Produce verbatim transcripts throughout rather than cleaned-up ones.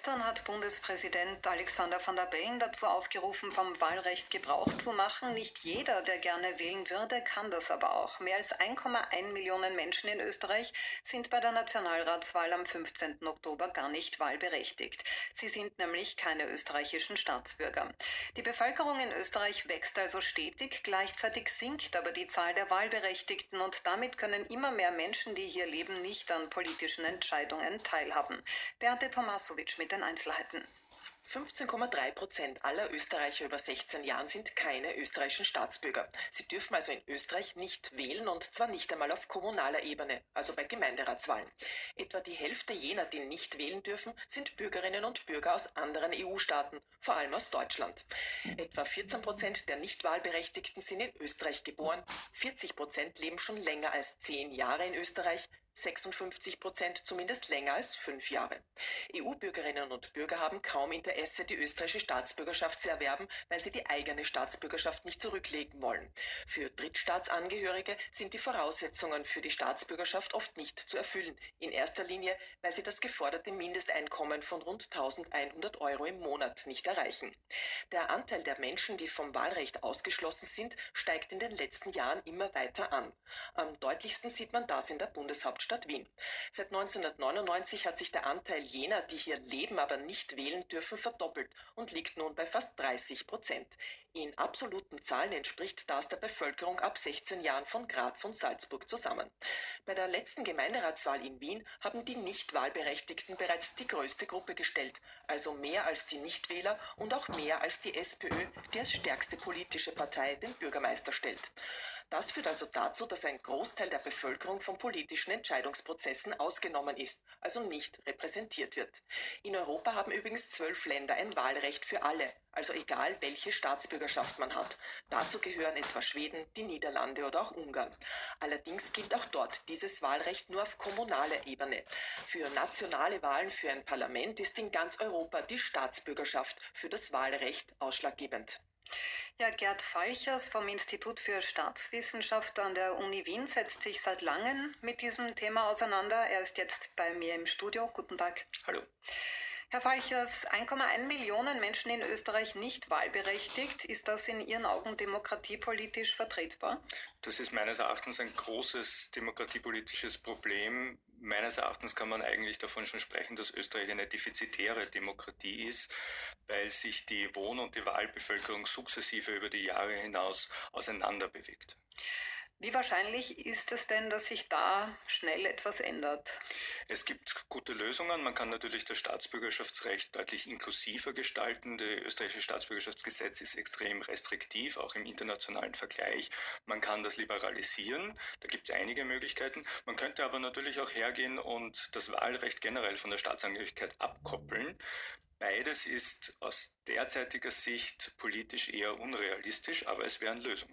Gestern hat Bundespräsident Alexander Van der Bellen dazu aufgerufen, vom Wahlrecht Gebrauch zu machen. Nicht jeder, der gerne wählen würde, kann das aber auch. Mehr als eins Komma eins Millionen Menschen in Österreich sind bei der Nationalratswahl am fünfzehnten Oktober gar nicht wahlberechtigt. Sie sind nämlich keine österreichischen Staatsbürger. Die Bevölkerung in Österreich wächst also stetig, gleichzeitig sinkt aber die Zahl der Wahlberechtigten und damit können immer mehr Menschen, die hier leben, nicht an politischen Entscheidungen teilhaben. Beate Tomasovic mit den Einzelheiten. fünfzehn Komma drei Prozent aller Österreicher über sechzehn Jahren sind keine österreichischen Staatsbürger. Sie dürfen also in Österreich nicht wählen und zwar nicht einmal auf kommunaler Ebene, also bei Gemeinderatswahlen. Etwa die Hälfte jener, die nicht wählen dürfen, sind Bürgerinnen und Bürger aus anderen E U-Staaten, vor allem aus Deutschland. Etwa vierzehn Prozent der Nichtwahlberechtigten sind in Österreich geboren, vierzig Prozent leben schon länger als zehn Jahre in Österreich, sechsundfünfzig Prozent zumindest länger als fünf Jahre. E U-Bürgerinnen und Bürger haben kaum Interesse, die österreichische Staatsbürgerschaft zu erwerben, weil sie die eigene Staatsbürgerschaft nicht zurücklegen wollen. Für Drittstaatsangehörige sind die Voraussetzungen für die Staatsbürgerschaft oft nicht zu erfüllen. In erster Linie, weil sie das geforderte Mindesteinkommen von rund eintausendeinhundert Euro im Monat nicht erreichen. Der Anteil der Menschen, die vom Wahlrecht ausgeschlossen sind, steigt in den letzten Jahren immer weiter an. Am deutlichsten sieht man das in der Bundeshauptstadt Wien. Seit neunzehnhundertneunundneunzig hat sich der Anteil jener, die hier leben, aber nicht wählen dürfen, verdoppelt und liegt nun bei fast dreißig Prozent. In absoluten Zahlen entspricht das der Bevölkerung ab sechzehn Jahren von Graz und Salzburg zusammen. Bei der letzten Gemeinderatswahl in Wien haben die Nichtwahlberechtigten bereits die größte Gruppe gestellt, also mehr als die Nichtwähler und auch mehr als die SPÖ, die als stärkste politische Partei den Bürgermeister stellt. Das führt also dazu, dass ein Großteil der Bevölkerung von politischen Entscheidungsprozessen ausgenommen ist, also nicht repräsentiert wird. In Europa haben übrigens zwölf Länder ein Wahlrecht für alle, also egal welche Staatsbürgerschaft man hat. Dazu gehören etwa Schweden, die Niederlande oder auch Ungarn. Allerdings gilt auch dort dieses Wahlrecht nur auf kommunaler Ebene. Für nationale Wahlen für ein Parlament ist in ganz Europa die Staatsbürgerschaft für das Wahlrecht ausschlaggebend. Ja, Gerd Falchers vom Institut für Staatswissenschaft an der Uni Wien setzt sich seit langem mit diesem Thema auseinander. Er ist jetzt bei mir im Studio. Guten Tag. Hallo. Herr Falchers, eins Komma eins Millionen Menschen in Österreich nicht wahlberechtigt. Ist das in Ihren Augen demokratiepolitisch vertretbar? Das ist meines Erachtens ein großes demokratiepolitisches Problem. Meines Erachtens kann man eigentlich davon schon sprechen, dass Österreich eine defizitäre Demokratie ist, weil sich die Wohn- und die Wahlbevölkerung sukzessive über die Jahre hinaus auseinanderbewegt. Wie wahrscheinlich ist es denn, dass sich da schnell etwas ändert? Es gibt gute Lösungen. Man kann natürlich das Staatsbürgerschaftsrecht deutlich inklusiver gestalten. Das österreichische Staatsbürgerschaftsgesetz ist extrem restriktiv, auch im internationalen Vergleich. Man kann das liberalisieren. Da gibt es einige Möglichkeiten. Man könnte aber natürlich auch hergehen und das Wahlrecht generell von der Staatsangehörigkeit abkoppeln. Beides ist aus derzeitiger Sicht politisch eher unrealistisch, aber es wären Lösungen.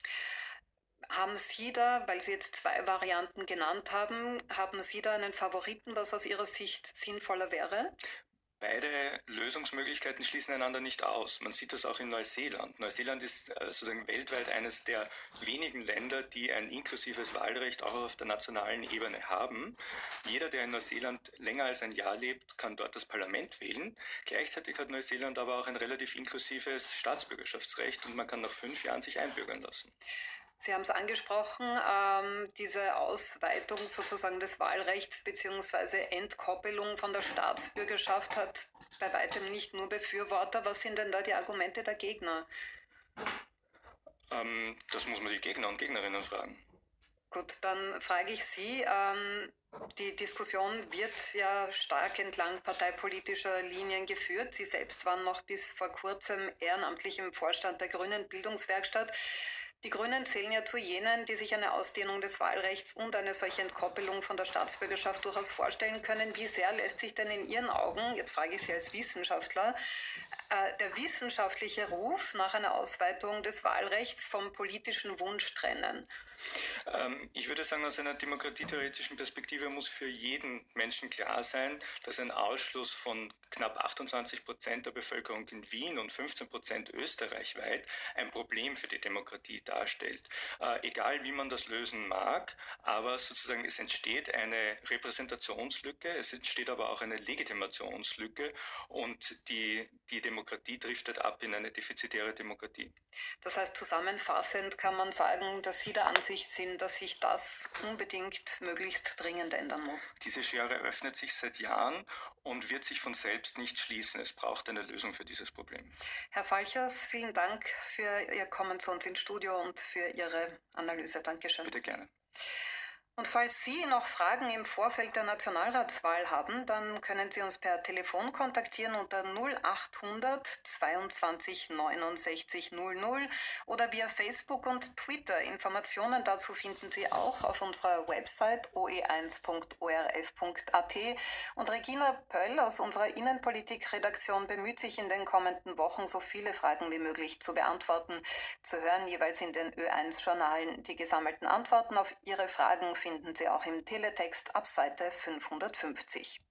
Haben Sie da, weil Sie jetzt zwei Varianten genannt haben, haben Sie da einen Favoriten, was aus Ihrer Sicht sinnvoller wäre? Beide Lösungsmöglichkeiten schließen einander nicht aus. Man sieht das auch in Neuseeland. Neuseeland ist äh, sozusagen weltweit eines der wenigen Länder, die ein inklusives Wahlrecht auch auf der nationalen Ebene haben. Jeder, der in Neuseeland länger als ein Jahr lebt, kann dort das Parlament wählen. Gleichzeitig hat Neuseeland aber auch ein relativ inklusives Staatsbürgerschaftsrecht und man kann nach fünf Jahren sich einbürgern lassen. Sie haben es angesprochen, ähm, diese Ausweitung sozusagen des Wahlrechts bzw. Entkoppelung von der Staatsbürgerschaft hat bei weitem nicht nur Befürworter. Was sind denn da die Argumente der Gegner? Ähm, das muss man die Gegner und Gegnerinnen fragen. Gut, dann frage ich Sie, ähm, die Diskussion wird ja stark entlang parteipolitischer Linien geführt. Sie selbst waren noch bis vor kurzem ehrenamtlich im Vorstand der Grünen Bildungswerkstatt. Die Grünen zählen ja zu jenen, die sich eine Ausdehnung des Wahlrechts und eine solche Entkoppelung von der Staatsbürgerschaft durchaus vorstellen können. Wie sehr lässt sich denn in Ihren Augen, jetzt frage ich Sie als Wissenschaftler, äh, der wissenschaftliche Ruf nach einer Ausweitung des Wahlrechts vom politischen Wunsch trennen? Ähm, ich würde sagen, aus einer demokratietheoretischen Perspektive muss für jeden Menschen klar sein, dass ein Ausschluss von knapp achtundzwanzig Prozent der Bevölkerung in Wien und fünfzehn Prozent österreichweit ein Problem für die Demokratie darstellt. Äh, egal wie man das lösen mag, aber sozusagen es entsteht eine Repräsentationslücke, es entsteht aber auch eine Legitimationslücke und die, die Demokratie driftet ab in eine defizitäre Demokratie. Das heißt, zusammenfassend kann man sagen, dass Sie der Ansicht sind, dass sich das unbedingt möglichst dringend ändern muss. Diese Schere öffnet sich seit Jahren und wird sich von selbst nicht schließen. Es braucht eine Lösung für dieses Problem. Herr Falchers, vielen Dank für Ihr Kommen zu uns ins Studio und für Ihre Analyse. Dankeschön. Bitte gerne. Und falls Sie noch Fragen im Vorfeld der Nationalratswahl haben, dann können Sie uns per Telefon kontaktieren unter null achthundert zweiundzwanzig neunundsechzig null null oder via Facebook und Twitter. Informationen dazu finden Sie auch auf unserer Website o e eins punkt o r f punkt a t. Und Regina Pöll aus unserer Innenpolitik-Redaktion bemüht sich in den kommenden Wochen, so viele Fragen wie möglich zu beantworten. Zu hören jeweils in den Ö eins Journalen. Die gesammelten Antworten auf Ihre Fragen finden Sie auch im Teletext ab Seite fünfhundertfünfzig.